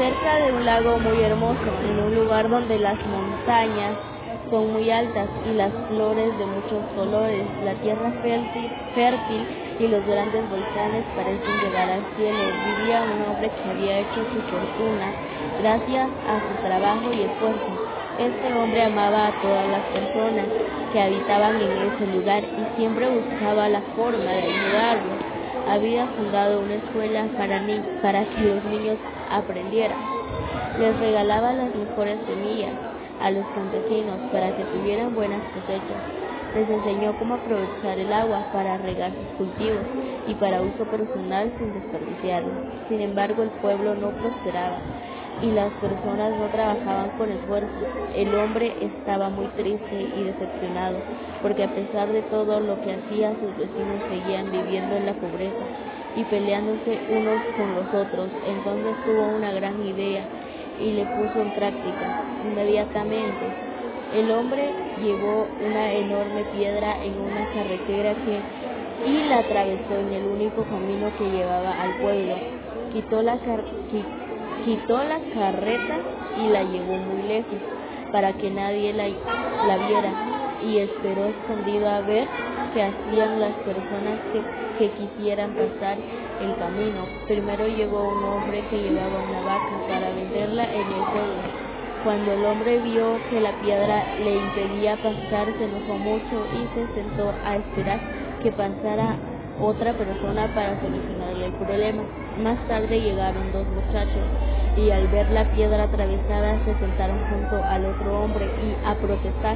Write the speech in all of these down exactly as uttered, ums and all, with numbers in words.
cerca de un lago muy hermoso, en un lugar donde las montañas son muy altas y las flores de muchos colores, la tierra fértil, fértil y los grandes volcanes parecen llegar al cielo, vivía un hombre que había hecho su fortuna gracias a su trabajo y esfuerzo. Este hombre amaba a todas las personas que habitaban en ese lugar y siempre buscaba la forma de ayudarlos. Había fundado una escuela para, ni para que los niños aprendieran. Les regalaba las mejores semillas a los campesinos para que tuvieran buenas cosechas. Les enseñó cómo aprovechar el agua para regar sus cultivos y para uso personal sin desperdiciarlo. Sin embargo, el pueblo no prosperaba y las personas no trabajaban con esfuerzo. El hombre estaba muy triste y decepcionado, porque a pesar de todo lo que hacía, sus vecinos seguían viviendo en la pobreza y peleándose unos con los otros. Entonces tuvo una gran idea y le puso en práctica. Inmediatamente, el hombre llevó una enorme piedra en una carretera que, y la atravesó en el único camino que llevaba al pueblo. Quitó la, car quitó la carreta y la llevó muy lejos para que nadie la, la viera, y esperó escondido a ver qué hacían las personas que, que quisieran pasar el camino. Primero llegó un hombre que llevaba una vaca para venderla en el pueblo. Cuando el hombre vio que la piedra le impedía pasar, se enojó mucho y se sentó a esperar que pasara otra persona para solucionarle el problema. Más tarde llegaron dos muchachos y al ver la piedra atravesada se sentaron junto al otro hombre y a protestar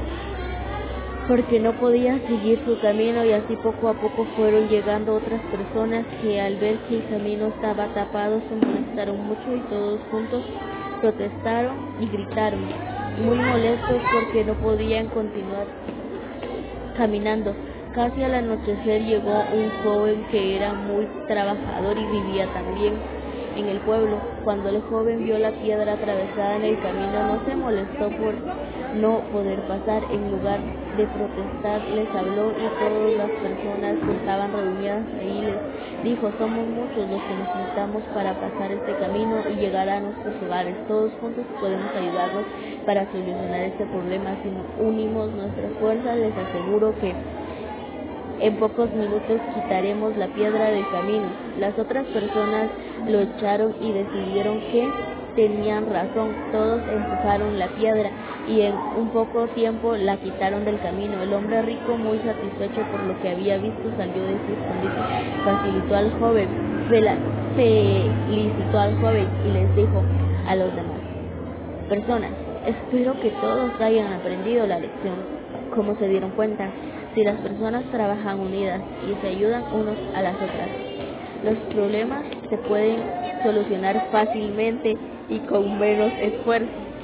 porque no podía seguir su camino, y así poco a poco fueron llegando otras personas que al ver que el camino estaba tapado se molestaron mucho y todos juntos protestaron y gritaron, muy molestos porque no podían continuar caminando. Casi al anochecer llegó un joven que era muy trabajador y vivía también en el pueblo. Cuando el joven vio la piedra atravesada en el camino, no se molestó por no poder pasar. En lugar de protestar, les habló y todas las personas que estaban reunidas ahí les dijo: somos muchos los que necesitamos para pasar este camino y llegar a nuestros hogares. Todos juntos podemos ayudarnos para solucionar este problema. Si nos unimos nuestras fuerzas, les aseguro que en pocos minutos quitaremos la piedra del camino. Las otras personas lo echaron y decidieron que tenían razón. Todos empujaron la piedra y en un poco tiempo la quitaron del camino. El hombre rico, muy satisfecho por lo que había visto, salió de su escondite, facilitó al joven, felicitó al joven y les dijo a los demás: personas, espero que todos hayan aprendido la lección. ¿Cómo se dieron cuenta? Si las personas trabajan unidas y se ayudan unos a las otras, los problemas se pueden solucionar fácilmente y con menos esfuerzo.